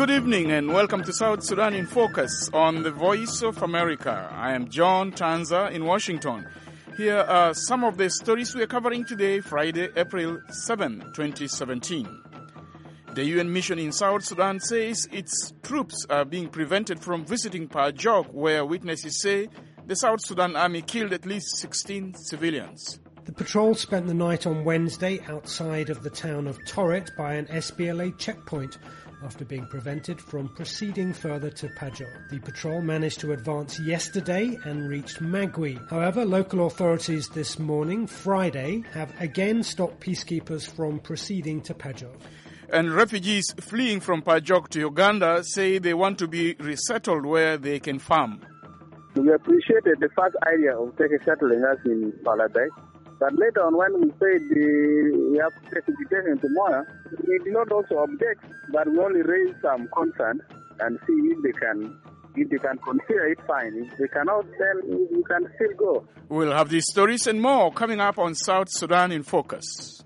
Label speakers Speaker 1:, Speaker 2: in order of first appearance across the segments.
Speaker 1: Good evening and welcome to South Sudan in Focus on the Voice of America. I am John Tanza in Washington. Here are some of the stories we are covering today, Friday, April 7, 2017. The UN mission in South Sudan says its troops are being prevented from visiting Pajok, where witnesses say the South Sudan army killed at least 16 civilians.
Speaker 2: The patrol spent the night on Wednesday outside of the town of Torit by an SPLA checkpoint after being prevented from proceeding further to Pajok. The patrol managed to advance yesterday and reached Magui. However, local authorities this morning, Friday, have again stopped peacekeepers from proceeding to Pajok.
Speaker 1: And refugees fleeing from Pajok to Uganda say they want to be resettled where they can farm.
Speaker 3: We appreciated the first idea of settling us in Palabek. But later on, when we said we have to be taken tomorrow, we did not also object, but we only raised some concern and see if they can consider it, fine. If they cannot, then we can still go.
Speaker 1: We'll have these stories and more coming up on South Sudan in Focus.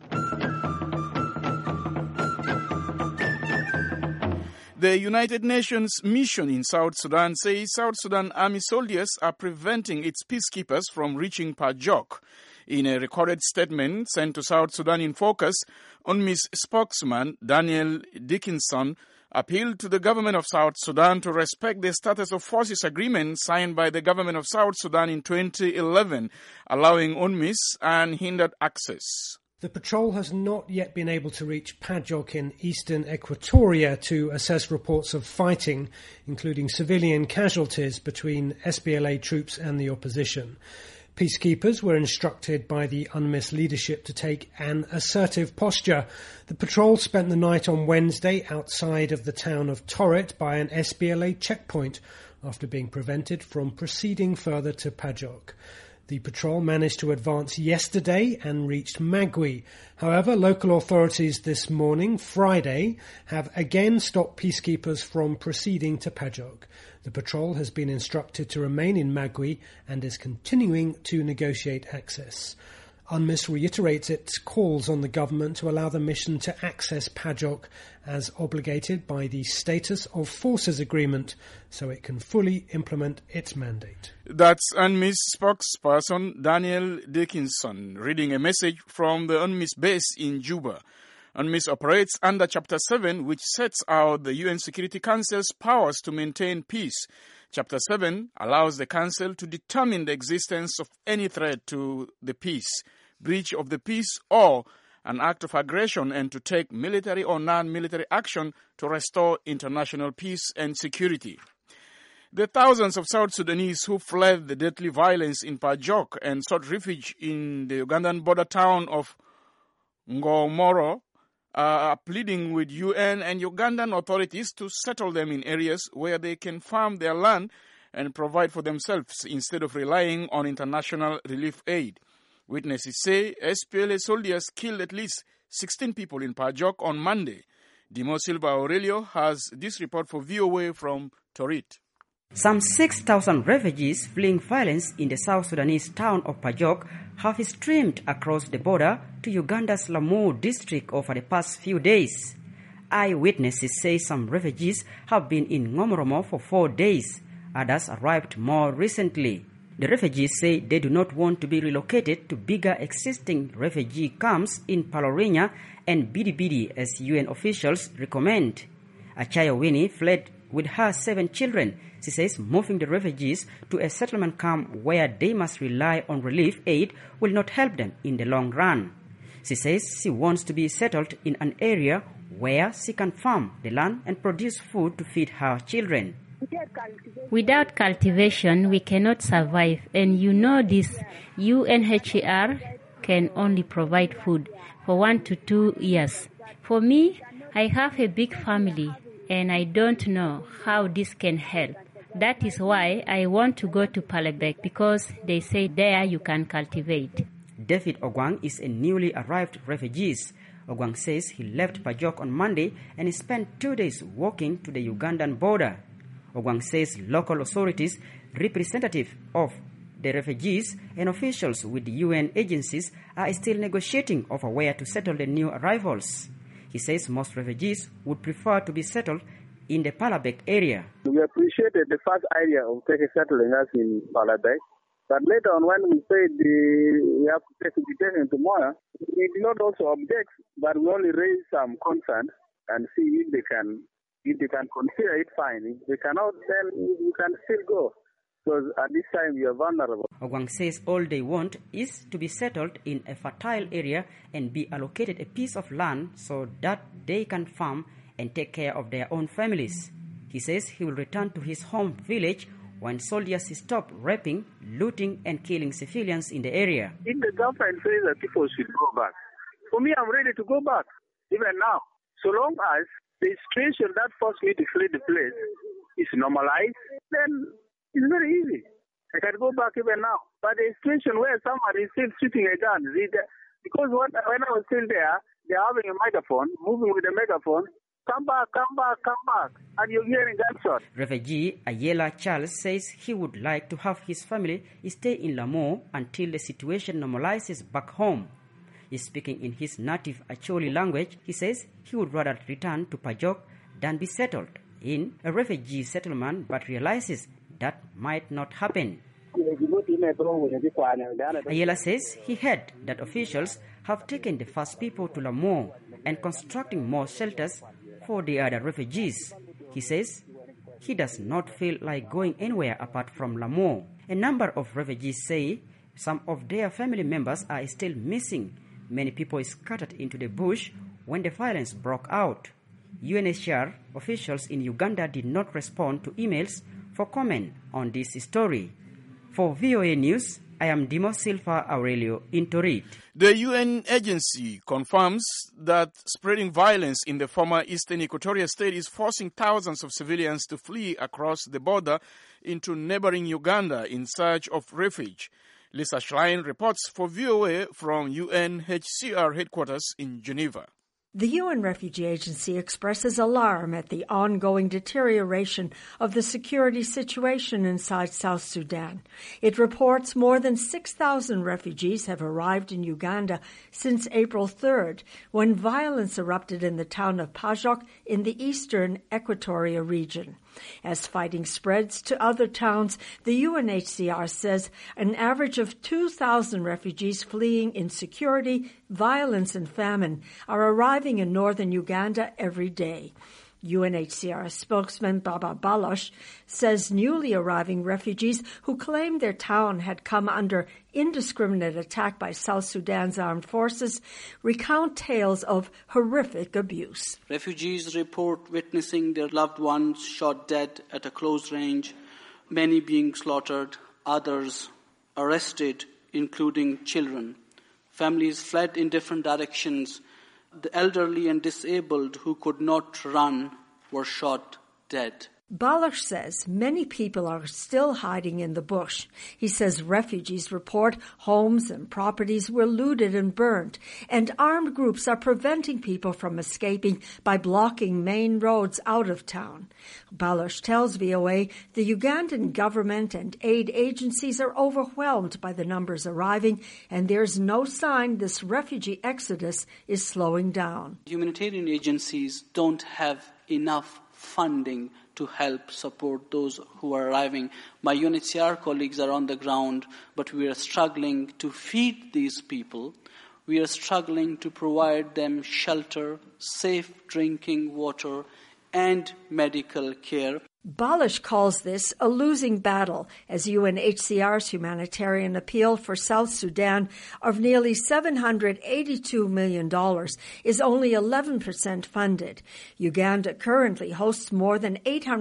Speaker 1: The United Nations mission in South Sudan says South Sudan army soldiers are preventing its peacekeepers from reaching Pajok. In a recorded statement sent to South Sudan in Focus, UNMISS spokesman Daniel Dickinson appealed to the government of South Sudan to respect the status of forces agreement signed by the government of South Sudan in 2011, allowing UNMISS unhindered access.
Speaker 2: The patrol has not yet been able to reach Pajok in eastern Equatoria to assess reports of fighting, including civilian casualties between SPLA troops and the opposition. Peacekeepers were instructed by the UNMISS leadership to take an assertive posture. The patrol spent the night on Wednesday outside of the town of Torit by an SPLA checkpoint after being prevented from proceeding further to Pajok. The patrol managed to advance yesterday and reached Magui. However, local authorities this morning, Friday, have again stopped peacekeepers from proceeding to Pajok. The patrol has been instructed to remain in Magui and is continuing to negotiate access. UNMISS reiterates its calls on the government to allow the mission to access Pajok as obligated by the Status of Forces Agreement so it can fully implement its mandate.
Speaker 1: That's UNMISS spokesperson Daniel Dickinson reading a message from the UNMISS base in Juba. UNMISS operates under Chapter 7, which sets out the UN Security Council's powers to maintain peace. Chapter 7 allows the Council to determine the existence of any threat to the peace, breach of the peace, or an act of aggression, and to take military or non-military action to restore international peace and security. The thousands of South Sudanese who fled the deadly violence in Pajok and sought refuge in the Ugandan border town of Ngomoro are pleading with UN and Ugandan authorities to settle them in areas where they can farm their land and provide for themselves instead of relying on international relief aid. Witnesses say SPLA soldiers killed at least 16 people in Pajok on Monday. Dimo Silva Aurelio has this report for VOA from Torit.
Speaker 4: Some 6,000 refugees fleeing violence in the South Sudanese town of Pajok have streamed across the border to Uganda's Lamu district over the past few days. Eyewitnesses say some refugees have been in Ngomoromo for 4 days. Others arrived more recently. The refugees say they do not want to be relocated to bigger existing refugee camps in Palorinya and Bidibidi as UN officials recommend. Achaya Winnie fled with her 7 children. She says moving the refugees to a settlement camp where they must rely on relief aid will not help them in the long run. She says she wants to be settled in an area where she can farm the land and produce food to feed her children.
Speaker 5: Without cultivation, we cannot survive. And you know this, UNHCR can only provide food for 1 to 2 years. For me, I have a big family, and I don't know how this can help. That is why I want to go to Palebek, because they say there you can cultivate.
Speaker 4: David Ogwang is a newly arrived refugee. Ogwang says he left Pajok on Monday and he spent 2 days walking to the Ugandan border. Ogwang says local authorities, representatives of the refugees and officials with the UN agencies are still negotiating over where to settle the new arrivals. He says most refugees would prefer to be settled in the Palabek area.
Speaker 3: We appreciated the first idea of settling us in Palabek, but later on when we said we have to take vegetation tomorrow, we did not also object, but we only raised some concern and see if they can consider it, fine. If they cannot, then we can still go. Because at this time we are vulnerable.
Speaker 4: Ogwang says all they want is to be settled in a fertile area and be allocated a piece of land so that they can farm and take care of their own families. He says he will return to his home village when soldiers stop raping, looting and killing civilians in the area.
Speaker 3: If the government says that people should go back, for me I'm ready to go back, even now. So long as the situation that forced me to flee the place is normalized, then it's very easy. I can go back even now. But the situation where somebody is still shooting a gun, because when I was still there, they're having a megaphone, moving with a megaphone, come back, come back, come back, and you're hearing gunshots.
Speaker 4: Refugee Ayela Charles says he would like to have his family stay in Lamu until the situation normalizes back home. He's speaking in his native Acholi language. He says he would rather return to Pajok than be settled in a refugee settlement, but realizes that might not happen. Ayela says he heard that officials have taken the first people to Lamu and constructing more shelters for the other refugees. He says he does not feel like going anywhere apart from Lamu. A number of refugees say some of their family members are still missing. Many people scattered into the bush when the violence broke out. UNHCR officials in Uganda did not respond to emails for comment on this story. For VOA News, I am Dimo Silva Aurelio in Torit.
Speaker 1: The UN agency confirms that spreading violence in the former Eastern Equatoria state is forcing thousands of civilians to flee across the border into neighboring Uganda in search of refuge. Lisa Schlein reports for VOA from UNHCR headquarters in Geneva.
Speaker 6: The UN Refugee Agency expresses alarm at the ongoing deterioration of the security situation inside South Sudan. It reports more than 6,000 refugees have arrived in Uganda since April 3rd, when violence erupted in the town of Pajok in the eastern Equatoria region. As fighting spreads to other towns, the UNHCR says an average of 2,000 refugees fleeing insecurity, violence, and famine are arriving in northern Uganda every day. UNHCR spokesman Baba Baloch says newly arriving refugees who claim their town had come under indiscriminate attack by South Sudan's armed forces recount tales of horrific abuse.
Speaker 7: Refugees report witnessing their loved ones shot dead at a close range, many being slaughtered, others arrested, including children. Families fled in different directions. The elderly and disabled who could not run were shot dead.
Speaker 6: Baloch says many people are still hiding in the bush. He says refugees report homes and properties were looted and burned, and armed groups are preventing people from escaping by blocking main roads out of town. Baloch tells VOA the Ugandan government and aid agencies are overwhelmed by the numbers arriving, and there's no sign this refugee exodus is slowing down.
Speaker 7: Humanitarian agencies don't have enough funding to help support those who are arriving. My UNHCR colleagues are on the ground, but we are struggling to feed these people. We are struggling to provide them shelter, safe drinking water, and medical care.
Speaker 6: Baloch calls this a losing battle, as UNHCR's humanitarian appeal for South Sudan of nearly $782 million is only 11% funded. Uganda currently hosts more than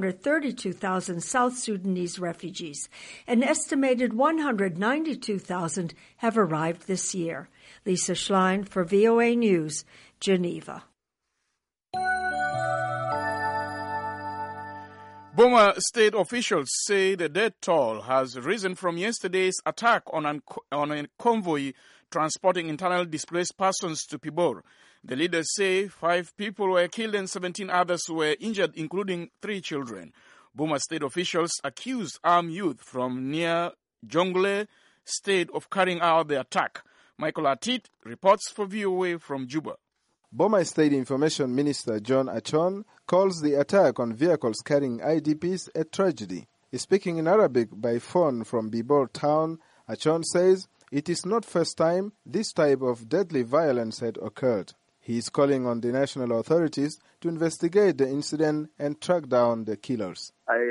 Speaker 6: 832,000 South Sudanese refugees. An estimated 192,000 have arrived this year. Lisa Schlein for VOA News, Geneva.
Speaker 1: Boma state officials say the death toll has risen from yesterday's attack on a convoy transporting internally displaced persons to Pibor. The leaders say 5 people were killed and 17 others were injured, including 3 children. Boma state officials accused armed youth from near Jonglei state of carrying out the attack. Michael Atit reports for VOA from Juba.
Speaker 8: Boma State Information Minister John Achon calls the attack on vehicles carrying IDPs a tragedy. Speaking in Arabic by phone from Bibor town, Achon says it is not first time this type of deadly violence had occurred. He is calling on the national authorities to investigate the incident and track down the killers.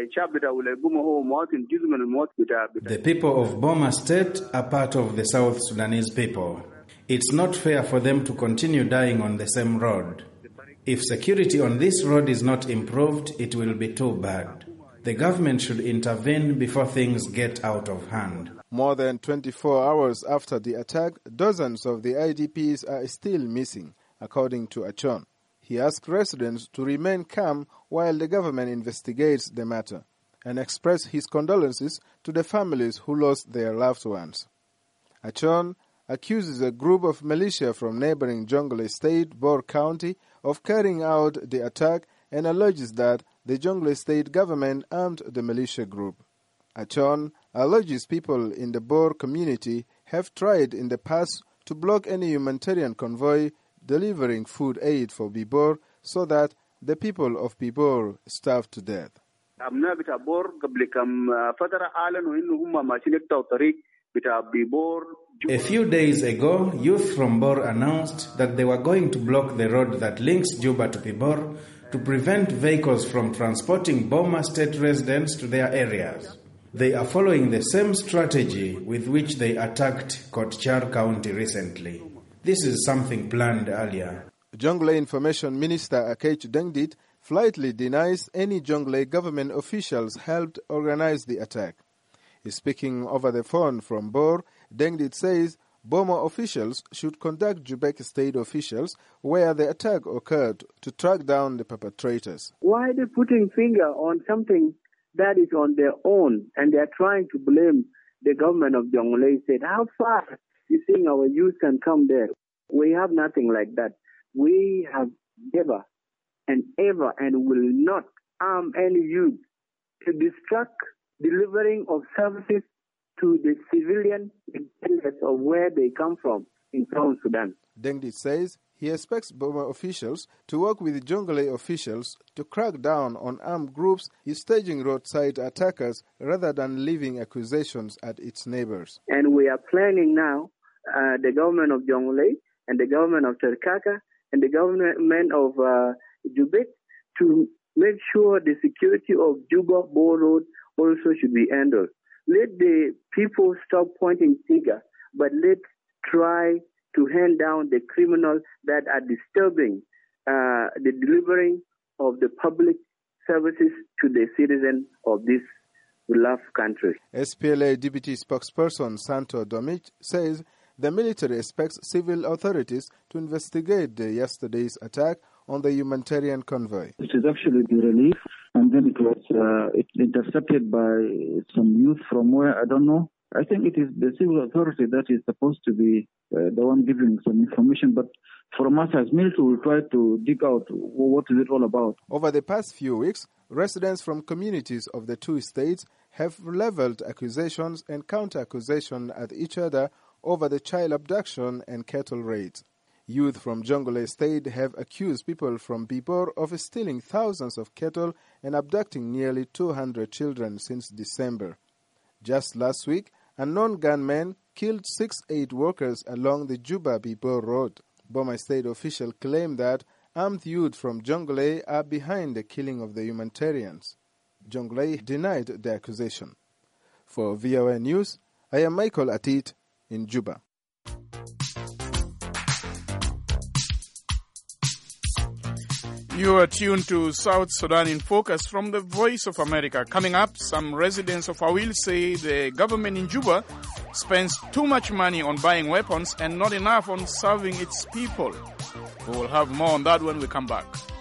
Speaker 9: The people of Boma State are part of the South Sudanese people. It's not fair for them to continue dying on the same road. If security on this road is not improved, it will be too bad. The government should intervene before things get out of hand.
Speaker 8: More than 24 hours after the attack, dozens of the IDPs are still missing, according to Achon. He asked residents to remain calm while the government investigates the matter and expressed his condolences to the families who lost their loved ones. Achon accuses a group of militia from neighboring Jonglei State, Bor County, of carrying out the attack and alleges that the Jonglei State government armed the militia group. Achon alleges people in the Bor community have tried in the past to block any humanitarian convoy delivering food aid for Bibor so that the people of Bibor starve to death.
Speaker 9: A few days ago, youth from Bor announced that they were going to block the road that links Juba to Bibor to prevent vehicles from transporting Boma State residents to their areas. They are following the same strategy with which they attacked Kotchar County recently. This is something planned earlier.
Speaker 8: Jonglei Information Minister Akech Dengdit flatly denies any Jonglei government officials helped organize the attack. Speaking over the phone from Bor, Dengdit says Boma officials should contact Jubek State officials where the attack occurred to track down the perpetrators.
Speaker 3: Why are they putting finger on something that is on their own and they are trying to blame the government of Jonglei State? How far you think our youth can come there? We have nothing like that. We have never and ever and will not arm any youth to distract delivering of services to the civilian regardless of where they come from in South Sudan.
Speaker 8: Dengdit says he expects Boma officials to work with Jonglei officials to crack down on armed groups staging roadside attackers rather than leaving accusations at its neighbors.
Speaker 3: And we are planning now, the government of Jonglei and the government of Terkaka and the government of Jubek to make sure the security of Juba Bor Road also should be handled. Let the people stop pointing finger, but let's try to hand down the criminals that are disturbing the delivering of the public services to the citizens of this beloved country.
Speaker 8: SPLA Deputy Spokesperson Santo Domich says the military expects civil authorities to investigate yesterday's attack on the humanitarian convoy.
Speaker 10: It is actually the relief, and then it was intercepted by some youth from where, I don't know. I think it is the civil authority that is supposed to be the one giving some information, but from us as military, we'll try to dig out what is it all about.
Speaker 8: Over the past few weeks, residents from communities of the two states have leveled accusations and counter-accusations at each other over the child abduction and cattle raids. Youth from Jonglei State have accused people from Bibor of stealing thousands of cattle and abducting nearly 200 children since December. Just last week, unknown gunmen killed 6 aid workers along the Juba-Bibor road. Boma State officials claim that armed youth from Jonglei are behind the killing of the humanitarians. Jonglei denied the accusation. For VOA News, I am Michael Atit in Juba.
Speaker 1: You are tuned to South Sudan in Focus from the Voice of America. Coming up, some residents of Awil say the government in Juba spends too much money on buying weapons and not enough on serving its people. We will have more on that when we come back.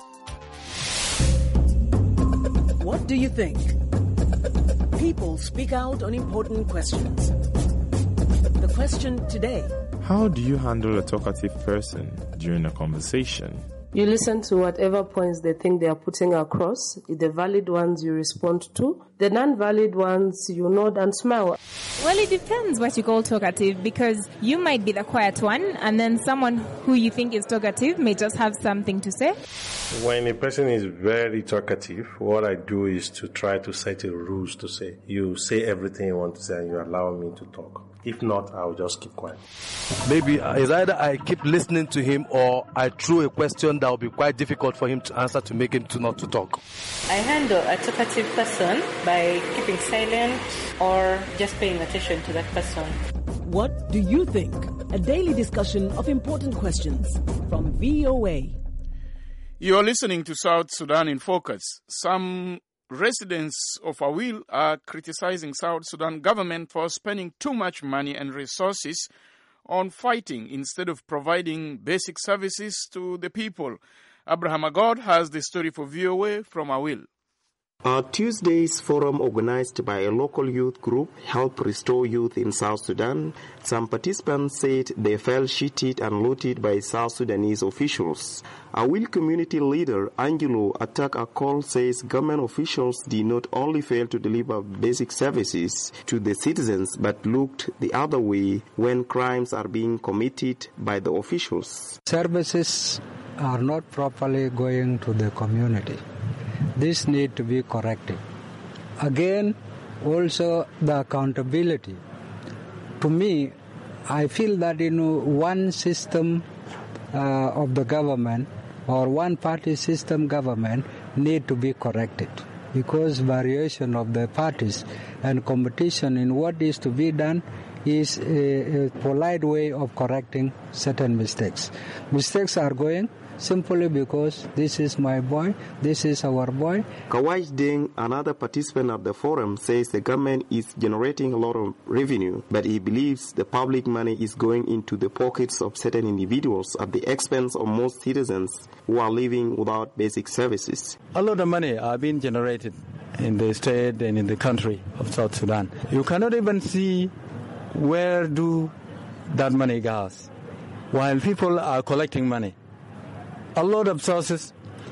Speaker 11: What do you think? People speak out on important questions. The question today:
Speaker 12: how do you handle a talkative person during a conversation?
Speaker 13: You listen to whatever points they think they are putting across. If the valid ones, you respond to. The non-valid ones, you nod and smile.
Speaker 14: Well, it depends what you call talkative, because you might be the quiet one, and then someone who you think is talkative may just have something to say.
Speaker 15: When a person is very talkative, what I do is to try to set a rules to say, you say everything you want to say and you allow me to talk. If not, I'll just keep quiet.
Speaker 16: Maybe it's either I keep listening to him or I throw a question that will be quite difficult for him to answer to make him not to talk.
Speaker 17: I handle a talkative person by keeping silent or just paying attention to that person.
Speaker 11: What do you think? A daily discussion of important questions from VOA.
Speaker 1: You are listening to South Sudan in Focus. Some residents of Awil are criticizing South Sudan government for spending too much money and resources on fighting instead of providing basic services to the people. Abraham Agod has the story for VOA from Awil.
Speaker 18: Tuesday's forum organized by a local youth group helped restore youth in South Sudan. Some participants said they felt cheated and looted by South Sudanese officials. Awil community leader Angelo Atak Akol says government officials did not only fail to deliver basic services to the citizens but looked the other way when crimes are being committed by the officials.
Speaker 19: Services are not properly going to the community. This need to be corrected. Again, also the accountability. To me, I feel that one system of the government or one party system government need to be corrected, because variation of the parties and competition in what is to be done is a polite way of correcting certain mistakes. Mistakes are going simply because this is my boy, this is our boy.
Speaker 18: Kawaj Deng, another participant of the forum, says the government is generating a lot of revenue, but he believes the public money is going into the pockets of certain individuals at the expense of most citizens who are living without basic services.
Speaker 20: A lot of money are being generated in the state and in the country of South Sudan. You cannot even see where do that money goes, while people are collecting money. A lot of sources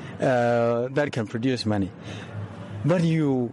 Speaker 20: that can produce money. But you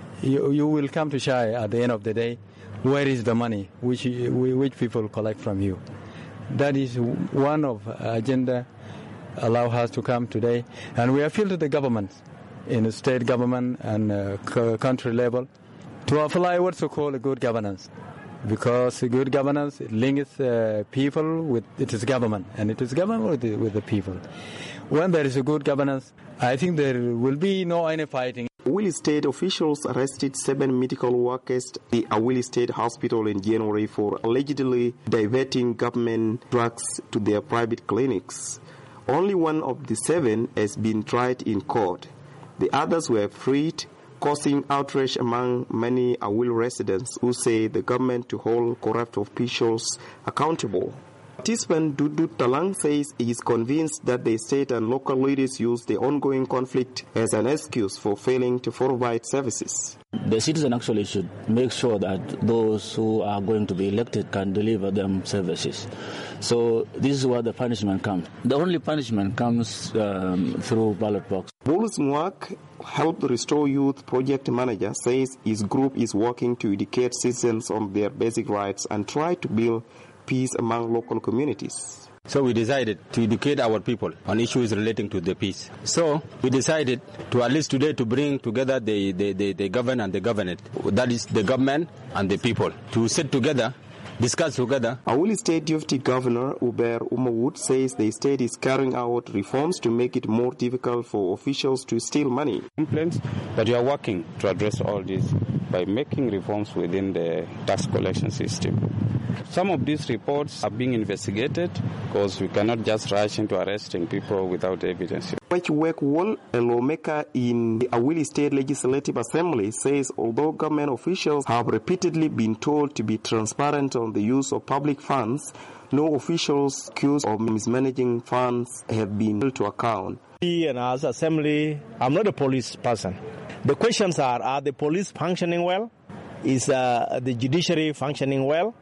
Speaker 20: will come to shy at the end of the day, where is the money which people collect from you? That is one of agenda allow us to come today. And we appeal to the government, in the state government and country level, to apply what's called a good governance. Because good governance links people with its government, and it is government with the people. When there is a good governance, I think there will be no any fighting.
Speaker 18: Awil State officials arrested 7 medical workers at the Awil State Hospital in January for allegedly diverting government drugs to their private clinics. Only one of the 7 has been tried in court. The others were freed, causing outrage among many Awil residents who say the government to hold corrupt officials accountable. Participant Dudu Talang says he is convinced that the state and local leaders use the ongoing conflict as an excuse for failing to provide services.
Speaker 21: The citizen actually should make sure that those who are going to be elected can deliver them services. So this is where the punishment comes. The only punishment comes through ballot box.
Speaker 18: Bulus Nwak, Help Restore Youth project manager, says his group is working to educate citizens on their basic rights and try to build peace among local communities.
Speaker 22: So we decided to educate our people on issues relating to the peace. So we decided to at least today to bring together the government and the governed. That is the government and the people to sit together, discuss together.
Speaker 18: Awil State Deputy Governor Uber Umawud says the state is carrying out reforms to make it more difficult for officials to steal money.
Speaker 23: Complaints, but we are working to address all this by making reforms within the tax collection system. Some of these reports are being investigated because we cannot just rush into arresting people without evidence.
Speaker 18: Wek Wall, a lawmaker in the Awil State Legislative Assembly, says although government officials have repeatedly been told to be transparent on the use of public funds, no officials accused of mismanaging funds have been held to account.
Speaker 24: And as Assembly, I'm not a police person. The questions are the police functioning well? Is the judiciary functioning well?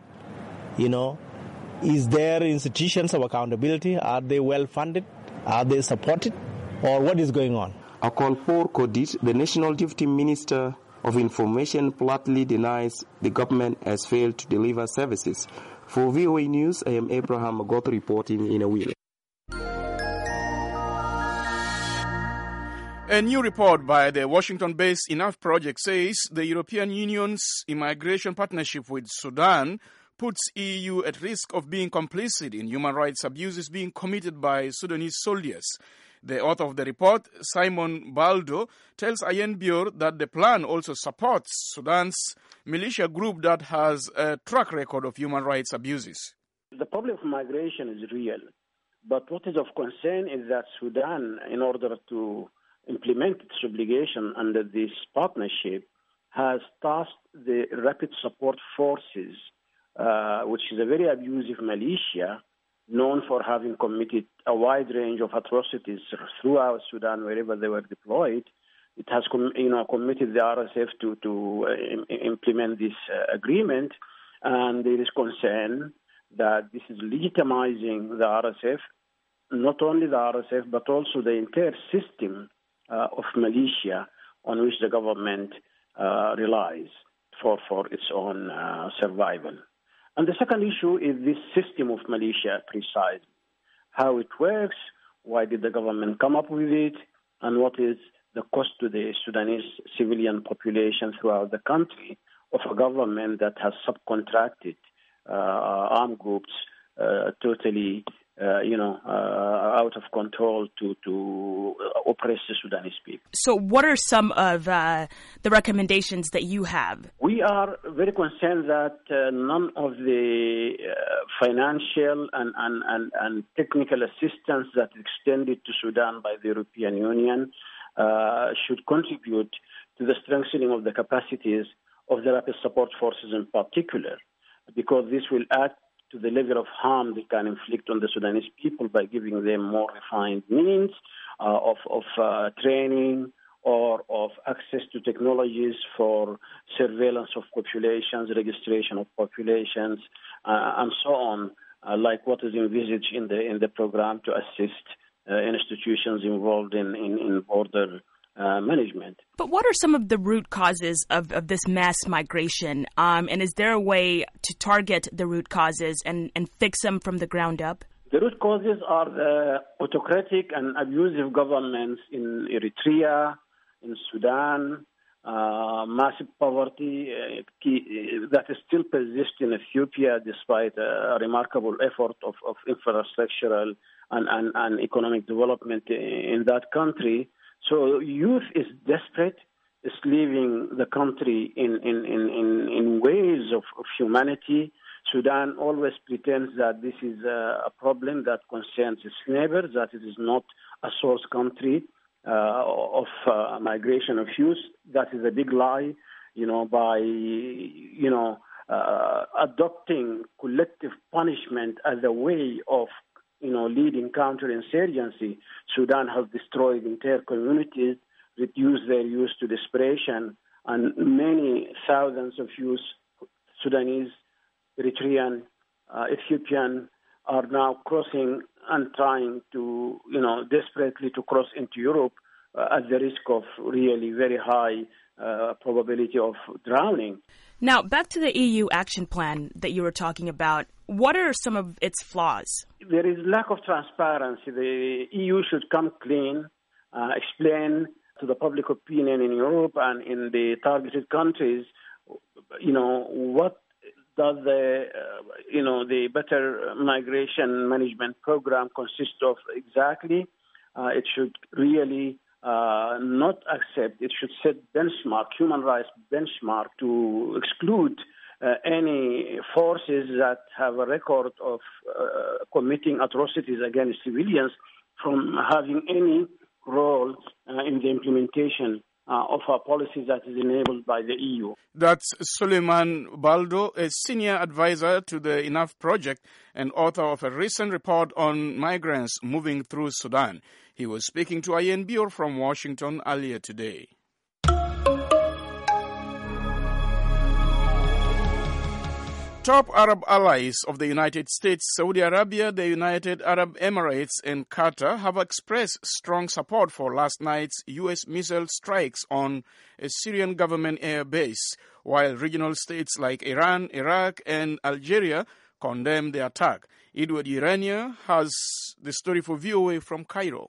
Speaker 24: Is there institutions of accountability? Are they well funded? Are they supported? Or what is going on?
Speaker 18: Akolpor Kodit, the National Deputy Minister of Information flatly denies the government has failed to deliver services. For VOA News, I am Abraham Magoth reporting in Awil.
Speaker 1: A new report by the Washington-based Enough Project says the European Union's immigration partnership with Sudan puts EU at risk of being complicit in human rights abuses being committed by Sudanese soldiers. The author of the report, Simon Baldo, tells INBR that the plan also supports Sudan's militia group that has a track record of human rights abuses.
Speaker 2: The problem of migration is real, but what is of concern is that Sudan, in order to implement its obligation under this partnership, has tasked the Rapid Support Forces, which is a very abusive militia, known for having committed a wide range of atrocities throughout Sudan wherever they were deployed. It has committed the RSF to implement this agreement, and there is concern that this is legitimizing the RSF, not only the RSF, but also the entire system of militia on which the government relies for its own survival. And the second issue is this system of militia precisely. How it works, why did the government come up with it, and what is the cost to the Sudanese civilian population throughout the country of a government that has subcontracted armed groups totally out of control to oppress the Sudanese people.
Speaker 4: So what are some of the recommendations that you have?
Speaker 2: We are very concerned that none of the financial and technical assistance that is extended to Sudan by the European Union should contribute to the strengthening of the capacities of the Rapid Support Forces in particular, because this will add to the level of harm they can inflict on the Sudanese people by giving them more refined means of training or of access to technologies for surveillance of populations, registration of populations, and so on, like what is envisaged in the program to assist institutions involved in border management.
Speaker 4: But what are some of the root causes of this mass migration? And is there a way to target the root causes and fix them from the ground up?
Speaker 2: The root causes are the autocratic and abusive governments in Eritrea, in Sudan, massive poverty that still persists in Ethiopia despite a remarkable effort of infrastructural and economic development in that country. So youth is desperate, is leaving the country in waves of humanity. Sudan always pretends that this is a problem that concerns its neighbors, that it is not a source country of migration of youth. That is a big lie, by adopting collective punishment as a way of leading counterinsurgency. Sudan has destroyed entire communities, reduced their youth to desperation, and many thousands of youth, Sudanese, Eritrean, Ethiopian, are now crossing and trying to, desperately to cross into Europe at the risk of really very high probability of drowning.
Speaker 4: Now, back to the EU action plan that you were talking about. What are some of its flaws?
Speaker 2: There is lack of transparency. The EU should come clean, explain to the public opinion in Europe and in the targeted countries, what does the better migration management program consist of exactly. It should really not accept, it should set benchmark, human rights benchmark, to exclude any forces that have a record of committing atrocities against civilians from having any role in the implementation of our policies that is enabled by the EU.
Speaker 1: That's Suleiman Baldo, a senior advisor to the Enough Project and author of a recent report on migrants moving through Sudan. He was speaking to INBR from Washington earlier today. Top Arab allies of the United States, Saudi Arabia, the United Arab Emirates, and Qatar have expressed strong support for last night's U.S. missile strikes on a Syrian government air base, while regional states like Iran, Iraq, and Algeria condemned the attack. Edward Urania has the story for VOA from Cairo.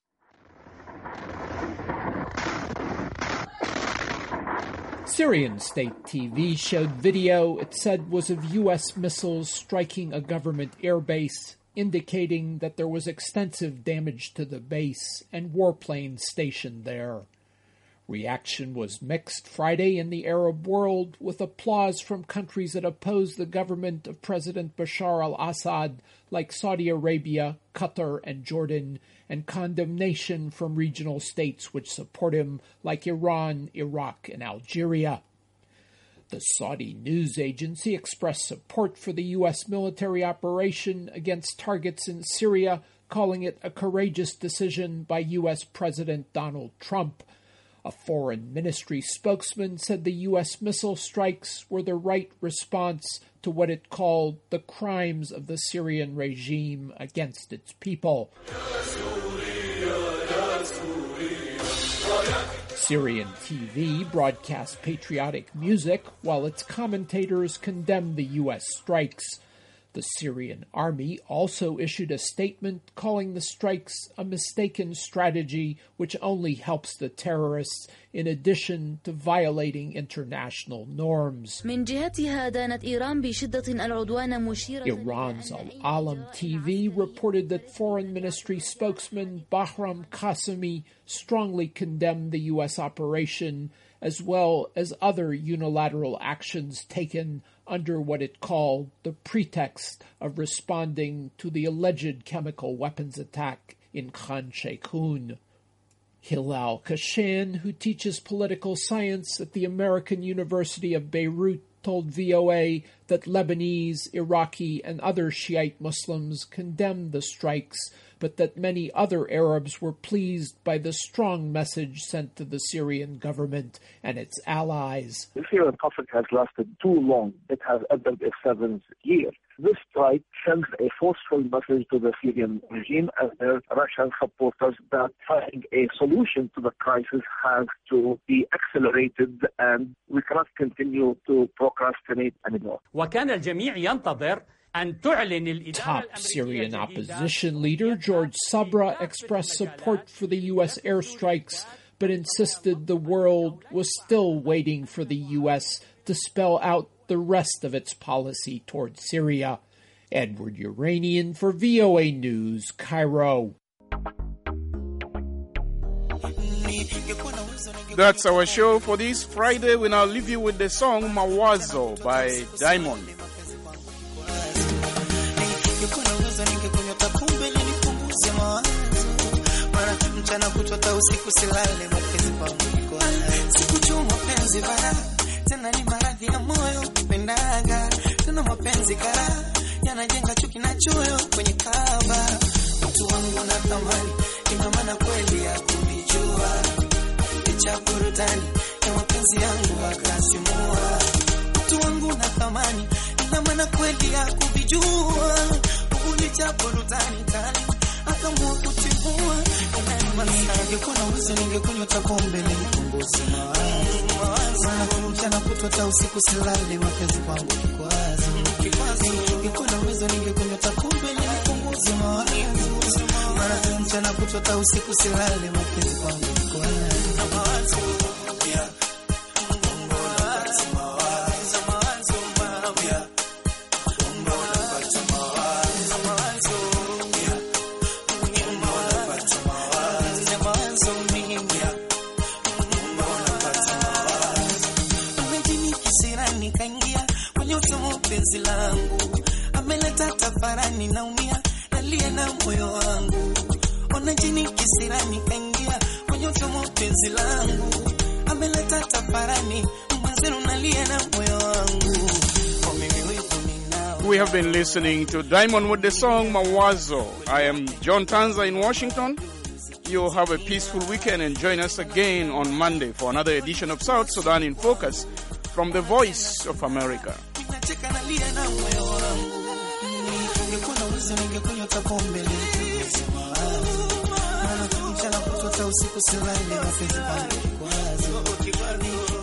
Speaker 5: Syrian state TV showed video it said was of U.S. missiles striking a government airbase, indicating that there was extensive damage to the base and warplanes stationed there. Reaction was mixed Friday in the Arab world, with applause from countries that oppose the government of President Bashar al-Assad, like Saudi Arabia, Qatar, and Jordan, and condemnation from regional states which support him, like Iran, Iraq, and Algeria. The Saudi news agency expressed support for the U.S. military operation against targets in Syria, calling it a courageous decision by U.S. President Donald Trump. A foreign ministry spokesman said the U.S. missile strikes were the right response to what it called the crimes of the Syrian regime against its people. Syrian TV broadcast patriotic music while its commentators condemned the U.S. strikes. The Syrian army also issued a statement calling the strikes a mistaken strategy which only helps the terrorists, in addition to violating international norms. Iran's Al-Alam TV reported that Foreign Ministry spokesman Bahram Qasemi strongly condemned the U.S. operation, as well as other unilateral actions taken under what it called the pretext of responding to the alleged chemical weapons attack in Khan Sheikhoun. Hilal Kashan, who teaches political science at the American University of Beirut, told VOA that Lebanese, Iraqi, and other Shiite Muslims condemned the strikes, but that many other Arabs were pleased by the strong message sent to the Syrian government and its allies.
Speaker 6: The Syrian conflict has lasted too long. It has entered its 7th year. This strike sends a forceful message to the Syrian regime and their Russian supporters that finding a solution to the crisis has to be accelerated, and we cannot continue to procrastinate anymore.
Speaker 5: Top Syrian opposition leader George Sabra expressed support for the U.S. airstrikes, but insisted the world was still waiting for the U.S. to spell out the rest of its policy toward Syria. Edward Uranian for VOA News, Cairo.
Speaker 1: That's our show for this Friday. We now leave you with the song Mawazo by Diamond.
Speaker 7: Tena ni maradhi ya moyo pendaga, tuna mapenzi kara yanajenga chuki na choyo kwenye kaba. Mtu wangu na thamani, ina maana kweli ya kunijua, licha burudani ya mapenzi yangu akasimua. Mtu wangu na thamani, ina maana kweli ya kunijua, licha burudani kali akamua kutimua. Ningekuwa na uwezo ningekunywa pombe nipunguze mawazo. Mchana kutwa hata usiku silale, mapenzi kwangu kikwazo. Ningekuwa na uwezo ningekunywa pombe nipunguze mawazo. Mchana kutwa hata usiku silale, mapenzi kwangu kikwazo. Ameleta tafarani naumia, nalia na moyo wangu. Ona jini kisirani kaingia kwenye utomo penzi langu. Ameleta tafarani mwanzenu nalia na moyo wangu.
Speaker 1: We have been listening to Diamond with the song Mawazo. I am John Tanza in Washington. You have a peaceful weekend and join us again on Monday for another edition of South Sudan in Focus from the Voice of America.
Speaker 7: nacheka nalia na moyo wangu. Ningekuwa na uwezo ningekunywa pombe ningesema maana mchana kutota usiku silali mapenzi pangu kikwazo.